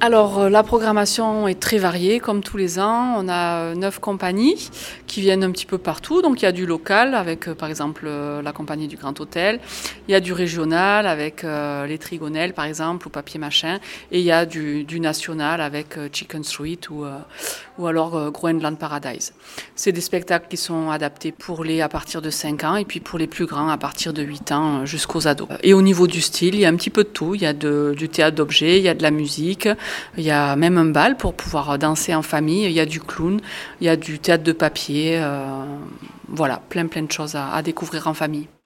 Alors, la programmation est très variée, comme tous les ans. On a 9 compagnies qui viennent un petit peu partout. Donc, il y a du local avec, par exemple, la compagnie du Grand Hôtel. Il y a du régional avec les Trigonelles, par exemple, ou Papier Machin. Et il y a du national avec Chicken Street ou alors Groenland Paradise. C'est des spectacles qui sont adaptés pour les à partir de 5 ans et puis pour les plus grands à partir de 8 ans jusqu'aux ados. Et au niveau du style, il y a un petit peu de tout. Il y a du théâtre d'objets, il y a de la musique. Il y a même un bal pour pouvoir danser en famille. Il y a du clown, il y a du théâtre de papier. Voilà, plein de choses à découvrir en famille.